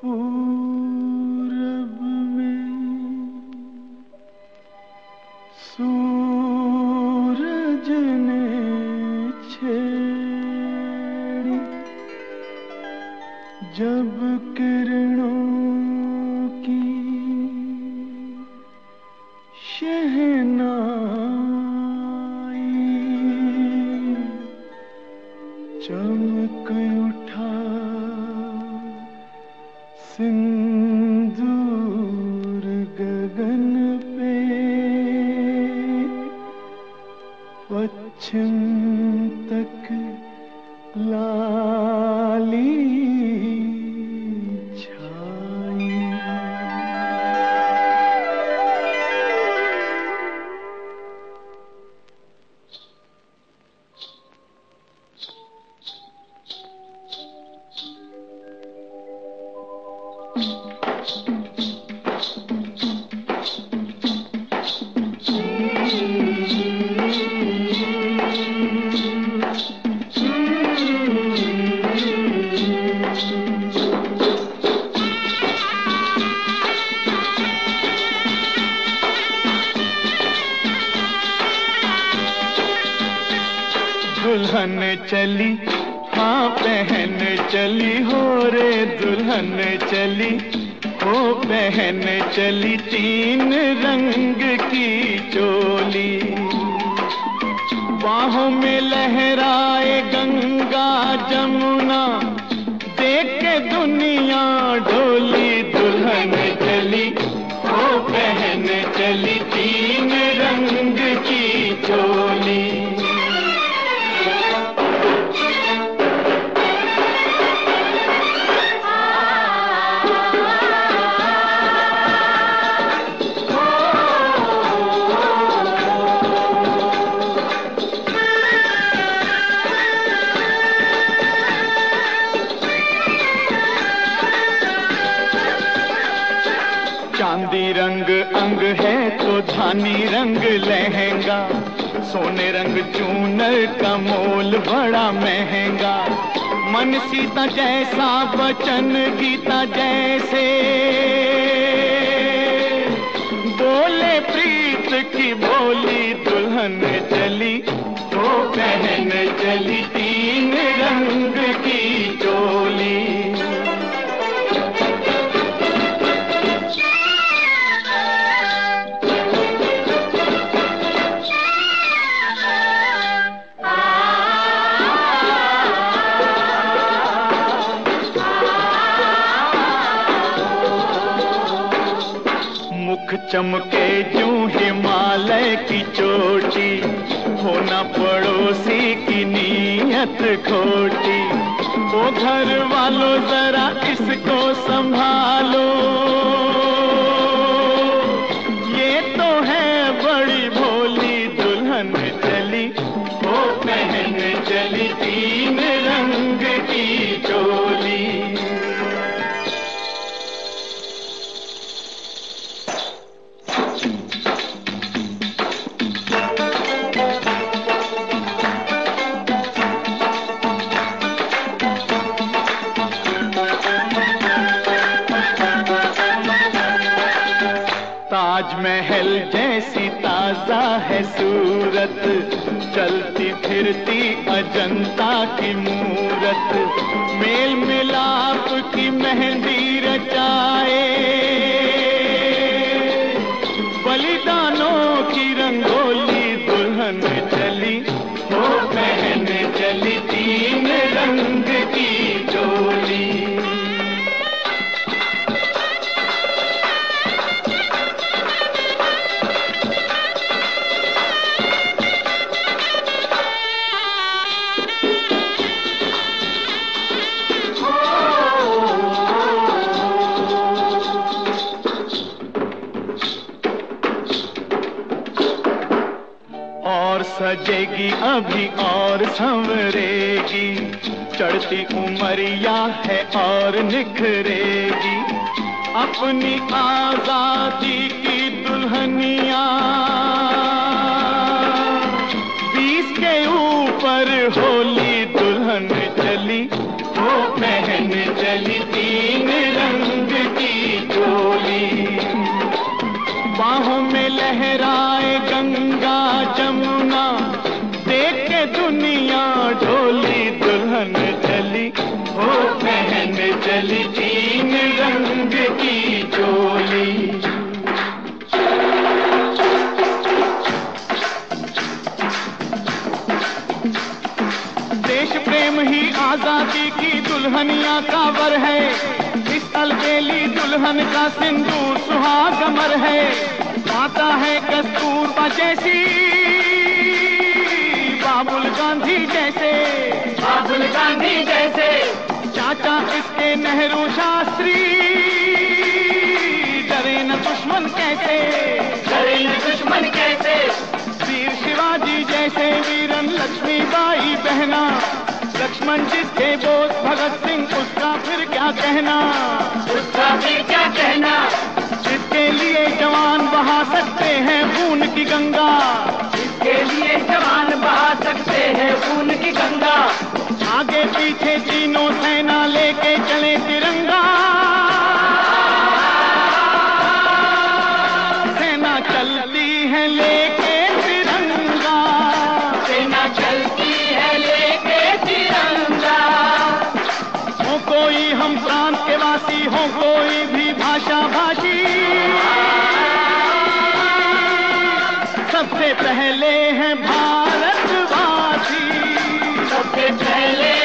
पूरब में सूरज ने छेड़ी जब किरणों की शहनाई, चमक उठा सिंदूर गगन पे, पश्चिम तक लाली छाई। दुल्हन चली, हाँ बहन चली हो रे, दुल्हन चली हो बहन चली, तीन रंग की चोली, बाहों में लहराए गंगा जमुना, देख के दुनिया डोली। दुल्हन चली हो बहन चली, तीन रंग की चोली। चांदी रंग अंग है तो धानी रंग लहंगा, सोने रंग चूनर का मोल बड़ा महंगा। मन सीता जैसा वचन गीता जैसे, बोले प्रीत की बोली। दुल्हन चली वो बहन चली, तीन रंग की चोली। मुख चमके यूं हिमालय की चोटी, होना पड़ोसी की नीयत खोटी। ओ घर वालों जरा इसको संभालो, ये तो है बड़ी भोली। दुल्हन चली ओ बहन चली, तीन रंग की चोली। ताजमहल जैसी ताजा है सूरत, चलती फिरती अजंता की मूरत। मेल मिलाप की मेहंदी रचाए, बलिदानों की रंगोली। दुल्हन चली वो बहन चली, तीन रंग की चोली। और सजेगी अभी और संवरेगी, चढ़ती उमरिया है और निखरेगी। अपनी आजादी की दुल्हनिया 20 के ऊपर होली। दुल्हन चली वो बहन चली, तीन रंग दुनिया डोली, दुल्हन चली हो पहन चली 3 रंग की चोली। देश प्रेम ही आजादी की दुल्हनिया का वर है, इस अलबेली दुल्हन का सिंदूर सुहागमर है। माता है कस्तूरबा जैसी, बाबुल गांधी जैसे, बाबुल गांधी जैसे, चाचा इसके नेहरू शास्त्री, डरे न दुश्मन कैसे, डरे न दुश्मन कैसे। वीर शिवाजी जैसे वीरन लक्ष्मीबाई बहना, लक्ष्मण जिसके बोस भगत सिंह, उसका फिर क्या कहना, उसका फिर क्या कहना। जिसके लिए जवान बहा सकते हैं खून की गंगा, जिसके लिए जवान बहा सकते हैं खून की गंगा। आगे पीछे तीनों सेना लेके चले तिरंगा, सेना चलती है लेके तिरंगा, सेना चलती है लेके तिरंगा। हो कोई हम प्रांत के वासी, हो कोई भी भाषा भाषी, सबसे पहले हैं भारतवासी, सबसे पहले